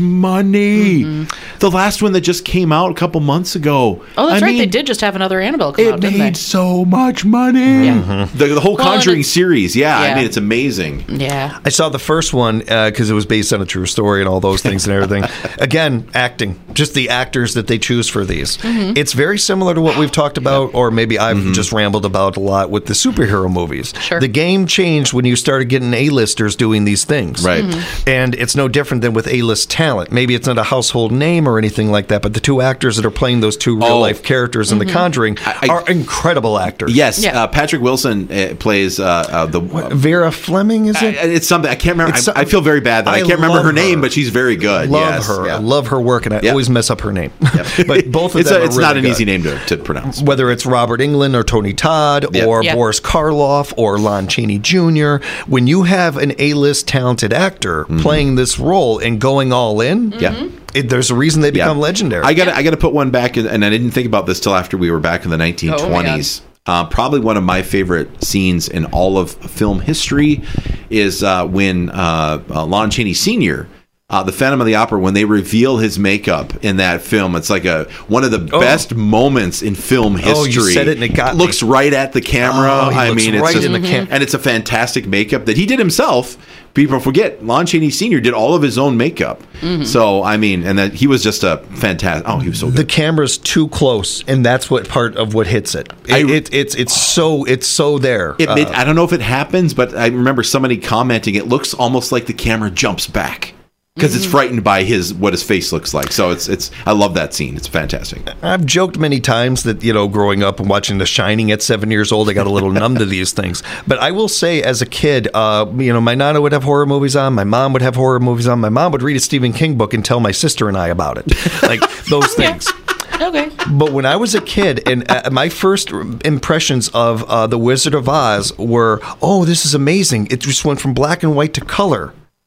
money. The last one that just came out a couple months ago. Oh, that's I right. mean, They did just have another Annabelle come It out, didn't made they? so much money. Yeah. The, the whole Well, and Conjuring it's- series. Yeah, I yeah. mean, it's amazing. Yeah. I saw the first one because it was based on a true story and all those things and everything. Again, acting, just the actors that they choose for these. Mm-hmm. It's very similar to what we've talked about, or maybe I've just rambled about a lot with the superhero movies. Sure. The game changed when you started getting A-listers doing these things. Right. Mm-hmm. And it's no different than with A-list talent. Maybe it's not a household name or anything like that, but the two actors that are playing those two real-life characters in The Conjuring I- are incredible actors. Yes, Mm-hmm. Yeah. uh, Patrick Wilson uh, plays uh, uh, the. Vera Fleming, is I- it? it's something I can't remember. It's I, I feel very bad that I, I can't remember love her name, her. but she's very good. Love Yes, her. yeah. I love her work, and I Yeah. always mess up her name. but both of It's them a, are it's really not an good. easy name to, to pronounce. Whether it's Robert Englund or Tony Todd Yep. or Yep. Boris Karloff or Lon Chaney Junior, when you have an A-list talented actor playing this role and going all in, Yeah. it, there's a reason they Yeah. become legendary. I got I got to put one back, in, and I didn't think about this till after we were back in the nineteen twenties. Uh, probably one of my favorite scenes in all of film history is uh, when uh, uh, Lon Chaney Senior Uh, the Phantom of the Opera, when they reveal his makeup in that film, it's like a one of the Oh. best moments in film history. Oh, you said it and it got me. looks right at the camera. Oh, he I looks mean, right it's in just- the cam- and it's a fantastic makeup that he did himself. People forget Lon Chaney Senior did all of his own makeup. So I mean, and that he was just a fantastic. Oh, he was so good. the camera's too close, and that's what part of what hits it. It, I- it it's it's so it's so there. It, Uh, it, I don't know if it happens, but I remember somebody commenting. It looks almost like the camera jumps back because it's frightened by his what his face looks like. So it's it's. I love that scene. It's fantastic. I've joked many times that, you know, growing up and watching The Shining at seven years old, I got a little numb to these things. But I will say, as a kid, uh, you know, my nana would have horror movies on. My mom would have horror movies on. My mom would read a Stephen King book and tell my sister and I about it. Like those things. Okay. But when I was a kid, and uh, my first impressions of uh, The Wizard of Oz were, oh, this is amazing. It just went from black and white to color.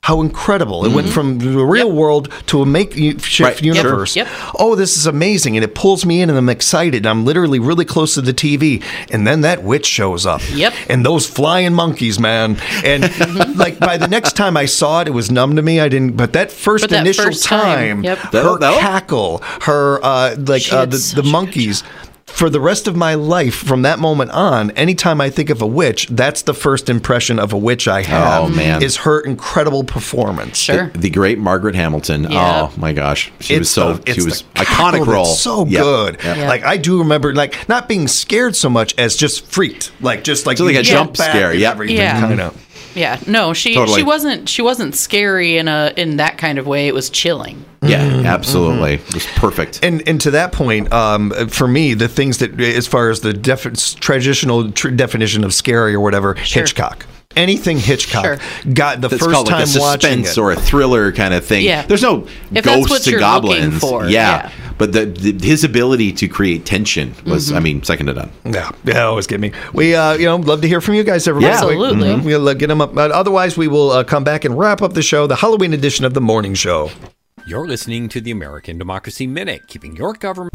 how incredible. It went from the real Yep. world to a makeshift Right. Yep. universe. Yep. Oh, this is amazing. And it pulls me in and I'm excited. I'm literally really close to the T V. And then that witch shows up. Yep. And those flying monkeys, man. And like by the next time I saw it, it was numb to me. I didn't, but that first But that initial first time, time, yep. her That'll- that'll- cackle, her, uh, like She uh, had the, such the a good monkeys. For the rest of my life, from that moment on, anytime I think of a witch, that's the first impression of a witch I have. Oh, man. Is her incredible performance. Sure. The great Margaret Hamilton. Yeah. Oh my gosh, she was It's so the- she it's was the iconic cackle role. that's so Yep. good. Yep. Yeah. Like I do remember, like not being scared so much as just freaked, like just like So like you a jump back scare, and yep. everything, Yeah. kind of. Yeah, no, she Totally. she wasn't she wasn't scary in a in that kind of way. It was chilling. Yeah, Mm-hmm. absolutely. It was perfect. And and to that point, um, for me, the things that, as far as the def- traditional tr- definition of scary or whatever, Sure. Hitchcock. Anything Hitchcock Sure. got the It's first called time like a watching suspense it. or a thriller kind of thing. Yeah. There's no If that's what ghosts and you're looking goblins. for, yeah. yeah. But the, the his ability to create tension was, Mm-hmm. I mean, second to none. Yeah, yeah, always get me. We, uh, you know, love to hear from you guys. Everybody, Yeah. Absolutely. Mhm. We'll uh, get them up. But otherwise, we will uh, come back and wrap up the show, the Halloween edition of the morning show. You're listening to the American Democracy Minute, keeping your government.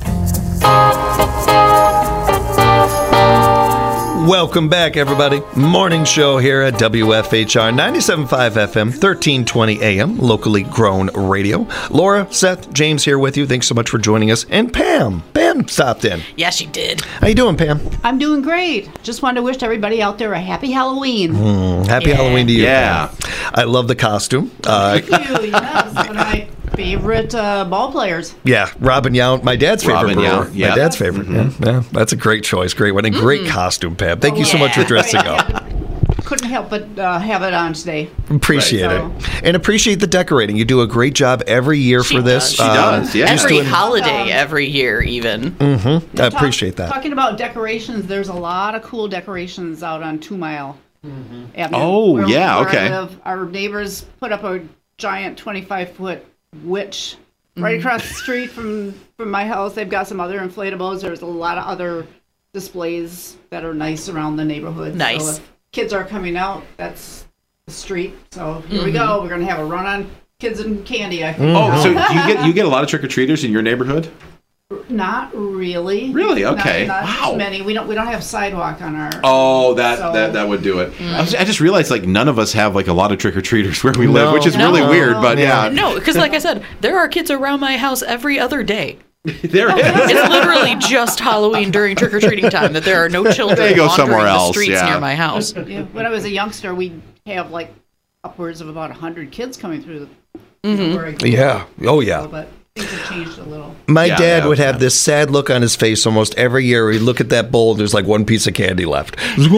Welcome back, everybody. Morning show here at W F H R ninety-seven point five F M, thirteen twenty A M, locally grown radio. Laura, Seth, James here with you. Thanks so much for joining us. And Pam. Pam stopped in. Yeah, she did. How you doing, Pam? I'm doing great. Just wanted to wish everybody out there a happy Halloween. Happy Yeah. Halloween to you. Yeah. Pam. I love the costume. Uh, Thank you. Yes, one of my favorite uh, ball players. yeah, Robin Yount, my dad's favorite Robin brewer. Yount, My yeah. dad's favorite. Yeah, yeah, that's a great choice. Great one. And great costume, Pam. Thank you so much for Yeah. dressing Right, up. yeah. Couldn't help but uh, have it on today. Appreciate Right. it. And appreciate the decorating. You do a great job every year She for this. does. She does, yeah. just Every doing- holiday, Um, every year, even. I Talk- appreciate that. Talking about decorations, there's a lot of cool decorations out on Two Mile Avenue. Oh, where- yeah, where I okay. live. Our neighbors put up a giant twenty-five foot witch right across the street from, from my house. They've got some other inflatables. There's a lot of other displays that are nice around the neighborhood. Nice. So if kids are coming out, that's the street. So here we go. We're going to have a run on kids and candy, I think. Oh, so you get you get a lot of trick or treaters in your neighborhood? Not really. Really? Not- Okay. Not, Wow. many. We don't. We don't have sidewalk on our. Oh, that So- that, that would do it. I, was, I just realized like none of us have like a lot of trick or treaters where we live, No. which is No. really weird. But yeah, No, because like I said, there are kids around my house every other day. there is. It's literally just Halloween during trick or treating time that there are no children They go wandering somewhere the else, streets yeah. near my house. Yeah, when I was a youngster, we'd have like upwards of about a hundred kids coming through the. You know, where I grew Yeah. up. Oh, yeah. So, but things have changed a little. My Yeah, dad yeah, would have yeah. this sad look on his face almost every year. He'd look at that bowl, and there's like one piece of candy left.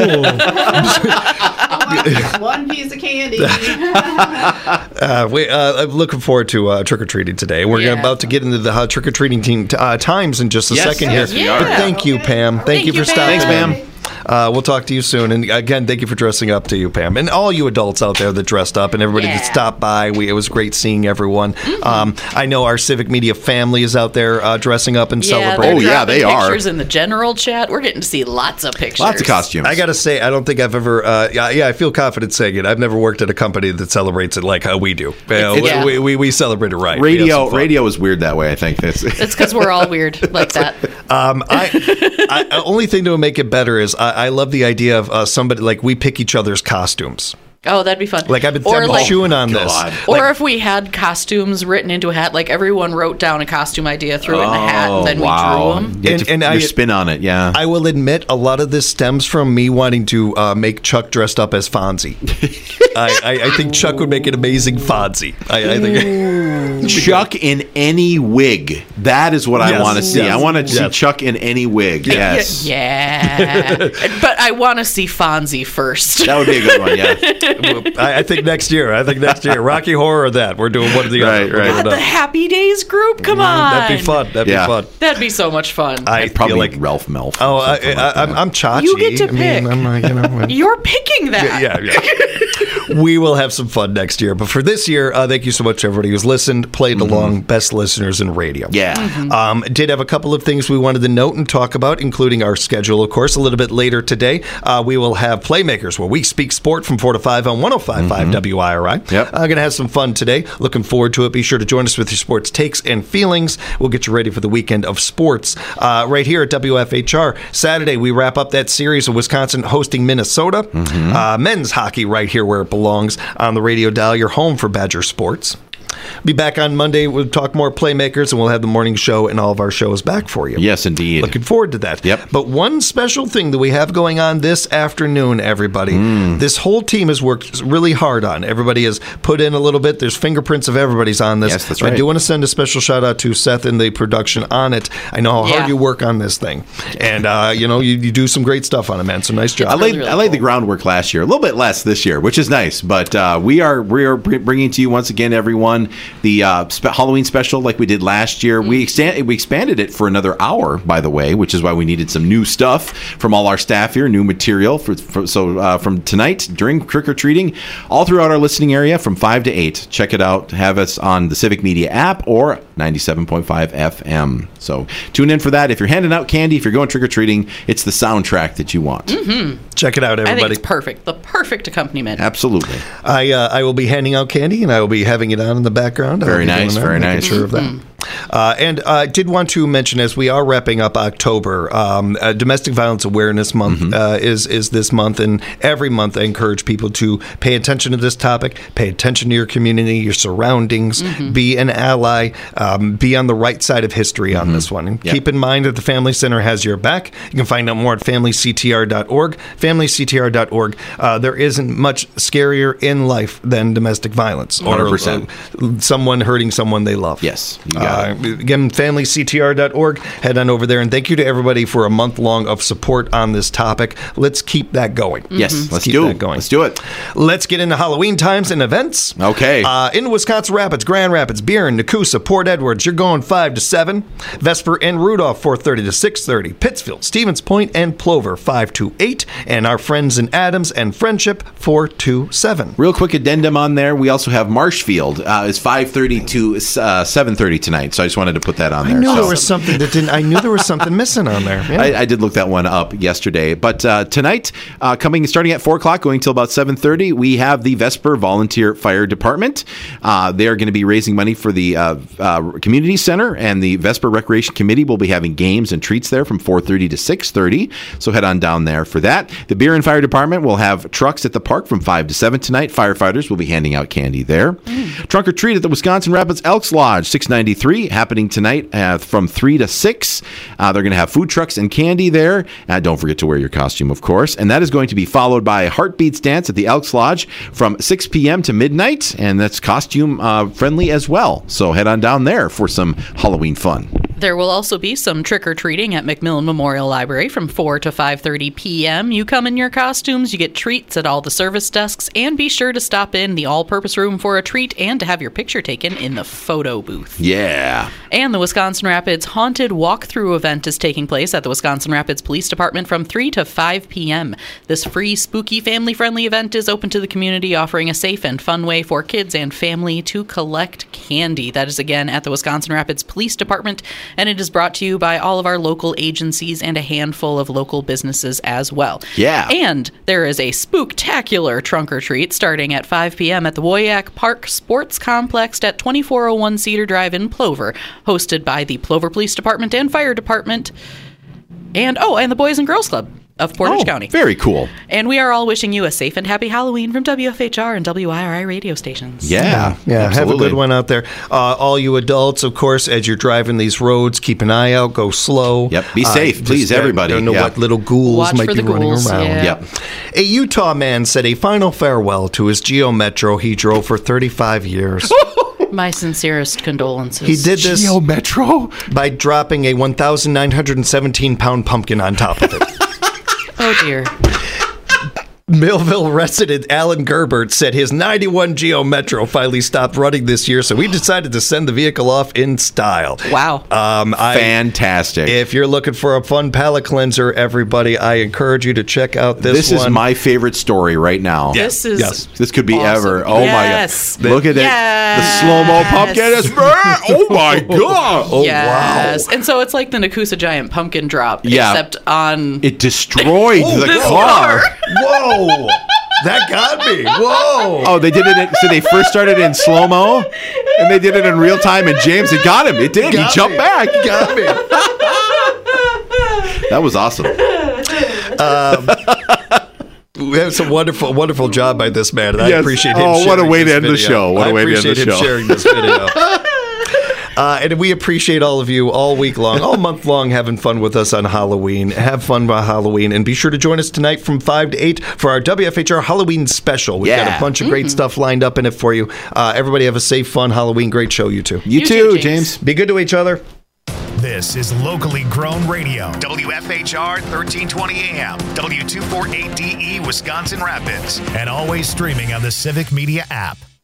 One piece of candy. Uh, we, uh, I'm looking forward to uh, trick or treating today. We're Yeah. about to get into the uh, trick or treating team, uh, times in just a Yes, second yes, here. we are. But thank you, Pam. Thank, Thank you for you, stopping. Pam. Thanks, in. Pam. Uh, we'll talk to you soon. And again, thank you for dressing up to you, Pam, and all you adults out there that dressed up, and everybody that Yeah. stopped by. We, it was great seeing everyone. Um, I know our civic media family is out there uh, dressing up and Yeah, they're celebrating. Oh, yeah, dropping they are. Pictures in the general chat. We're getting to see lots of pictures. Lots of costumes. I gotta say, I don't think I've ever. Uh, yeah, yeah, I feel confident saying it. I've never worked at a company that celebrates it like how we do. You know, Yeah. we, we we celebrate it right. We have radio some fun. radio is weird that way. I think that's. It's because we're all weird like that. Um, I, I the only thing to make it better is I, I love the idea of uh, somebody like we pick each other's costumes. Oh, that'd be fun. Like I've been, or I've been like, chewing on God. this. or if we had costumes written into a hat, like everyone wrote down a costume idea, threw it in a hat, and then Oh, wow. we drew them. You have And- to- and your I- spin on it, yeah. I will admit a lot of this stems from me wanting to uh, make Chuck dressed up as Fonzie. I, I, I think Chuck would make an amazing Fonzie. I, I think. Chuck in any wig. That is what I Yes, want to see. yes, I want to see yes. Chuck in any wig. Yes. Yeah. But I want to see Fonzie first. That would be a good one, yeah. I, I think next year. I think next year. Rocky Horror or that. We're doing one or the Right, other. We're right. doing the that. Happy Days group? Come on. That'd be fun. That'd Yeah. be fun. That'd be so much fun. I I'd probably feel like like. Ralph Melf. Oh, I, something like I, that. I'm, I'm Chachi. You get to I mean, pick. I'm, uh, you know, You're picking that. yeah, yeah. we will have some fun next year. But for this year, uh, thank you so much to everybody who's listened, played mm-hmm. along, best listeners in radio. Yeah. Mm-hmm. Um, did have a couple of things we wanted to note and talk about, including our schedule, of course, a little bit later today. Uh, we will have Playmakers, where we speak sport from four to five on one oh five point five mm-hmm. W I R I. Yep. I'm uh, going to have some fun today. Looking forward to it. Be sure to join us with your sports takes and feelings. We'll get you ready for the weekend of sports uh, right here at W F H R. Saturday, we wrap up that series of Wisconsin hosting Minnesota. Mm-hmm. Uh, men's hockey right here where it belongs on the radio dial. Your home for Badger sports. Be back on Monday. We'll talk more Playmakers, and we'll have the morning show and all of our shows back for you. Yes, indeed. Looking forward to that. Yep. But one special thing that we have going on this afternoon, everybody, mm. this whole team has worked really hard on. Everybody has put in a little bit. There's fingerprints of everybody's on this. Yes, that's right. I do want to send a special shout out to Seth and the production on it. I know how hard Yeah. you work on this thing. And, uh, you know, you, you do some great stuff on it, man. So nice job. I laid, really, really I laid the cool. groundwork last year, a little bit less this year, which is nice. But uh, we are we are br- bringing to you once again, everyone, the uh, spe- Halloween special like we did last year. Mm. We, extend- we expanded it for another hour, by the way, which is why we needed some new stuff from all our staff here, new material. For, for So uh, from tonight, during trick-or-treating, all throughout our listening area from five to eight. Check it out. Have us on the Civic Media app or ninety-seven point five F M. So tune in for that. If you're handing out candy, if you're going trick-or-treating, it's the soundtrack that you want. Mm-hmm. Check it out, everybody. I think it's perfect. The perfect accompaniment. Absolutely. I uh, I will be handing out candy, and I will be having it on in the background. Very I'll be doing nice, that, very making nice. Sure of that. Mm-hmm. Uh, and I uh, did want to mention, as we are wrapping up October, um, uh, Domestic Violence Awareness Month Mm-hmm. uh, is is this month, and every month I encourage people to pay attention to this topic, pay attention to your community, your surroundings, Mm-hmm. be an ally, um, be on the right side of history on Mm-hmm. this one. And Yep. keep in mind that the Family Center has your back. You can find out more at family c t r dot org. family c t r dot org. Uh, there isn't much scarier in life than domestic violence or one hundred percent. uh, someone hurting someone they love. Yes, you got Uh, again, family c t r dot org. Head on over there, and thank you to everybody for a month long of support on this topic. Let's keep that going. Yes, Mm-hmm. let's keep do that it. going. Let's do it. Let's get into Halloween times and events. Okay. Uh, in Wisconsin Rapids, Grand Rapids, Buren, Nakusa, Port Edwards, you're going five to seven. Vesper and Rudolph, four thirty to six thirty. Pittsfield, Stevens Point, and Plover, five to eight. And our friends in Adams and Friendship, four to seven. Real quick addendum on there. We also have Marshfield. Uh, it's five thirty to uh, seven thirty tonight. So I just wanted to put that on I there. knew So- there was something that didn't. I knew there was something missing on there. Yeah. I, I did look that one up yesterday. But uh, tonight, uh, coming starting at four o'clock, going till about seven thirty, we have the Vesper Volunteer Fire Department. Uh, they're going to be raising money for the uh, uh, community center, and the Vesper Recreation Committee will be having games and treats there from four thirty to six thirty. So head on down there for that. The Beer and Fire Department will have trucks at the park from five to seven tonight. Firefighters will be handing out candy there. Mm. Trunk or treat at the Wisconsin Rapids Elks Lodge, six ninety-three, happening tonight uh, from three to six. Uh, they're going to have food trucks and candy there. Uh, don't forget to wear your costume, of course. And that is going to be followed by Heartbeats Dance at the Elks Lodge from six p.m. to midnight. And that's costume uh, friendly as well. So head on down there for some Halloween fun. There will also be some trick-or-treating at McMillan Memorial Library from four to five thirty p.m. You come in your costumes, you get treats at all the service desks, and be sure to stop in the all-purpose room for a treat and to have your picture taken in the photo booth. Yeah. And the Wisconsin Rapids Haunted Walkthrough event is taking place at the Wisconsin Rapids Police Department from three to five p.m. This free, spooky, family-friendly event is open to the community, offering a safe and fun way for kids and family to collect candy. That is, again, at the Wisconsin Rapids Police Department, and it is brought to you by all of our local agencies and a handful of local businesses as well. Yeah. And there is a spooktacular trunk-or-treat starting at five p.m. at the Woyak Park Sports Complex at twenty-four oh one Cedar Drive in Plover, hosted by the Plover Police Department and Fire Department, and, oh, and the Boys and Girls Club of Portage Oh, County. very cool. And we are all wishing you a safe and happy Halloween from W F H R and W I R I radio stations. Yeah. Yeah, have a absolutely. good one out there. Uh, all you adults, of course, as you're driving these roads, keep an eye out, go slow. Yep, be safe, just, please, uh, everybody. Don't know Yeah. what little ghouls Watch might for be the running ghouls, around. yeah. Yep. A Utah man said a final farewell to his Geo Metro he drove for thirty-five years. My sincerest condolences. He did this Geo Metro? by dropping a one thousand nine hundred seventeen pound pumpkin on top of it. Oh, dear. Millville resident Alan Gerbert said his ninety-one Geo Metro finally stopped running this year, so we decided to send the vehicle off in style. Wow. Um, I, Fantastic. If you're looking for a fun palate cleanser, everybody, I encourage you to check out this, This one. is my favorite story right now. This is Yes. This could be awesome. ever. Oh Yes. my god! Look at Yes. it. The slow mo pumpkin is. Oh my god! Oh, yes. wow. And so it's like the Nakusa Giant pumpkin drop, Yeah. except on It destroyed the this car. car. Whoa! That got me. Whoa! Oh, they did it. In, so they first started in slow mo, and they did it in real time. And James, it got him. It did. Got he jumped me. back. Got me. That was awesome. We have some wonderful, wonderful job by this man, and I Yes. appreciate him. Oh, what a sharing way to this end the video. show. What a I way to end the appreciate him show. sharing this video. Uh, and we appreciate all of you all week long, all month long, having fun with us on Halloween. Have fun by Halloween. And be sure to join us tonight from five to eight for our W F H R Halloween special. We've got Yeah. a bunch of great stuff lined up in it for you. Uh, everybody have a safe, fun Halloween. Great show, you two. You, You too, too, James. James. Be good to each other. This is locally grown radio. W F H R thirteen twenty A M, W two forty-eight D E, Wisconsin Rapids. And always streaming on the Civic Media app.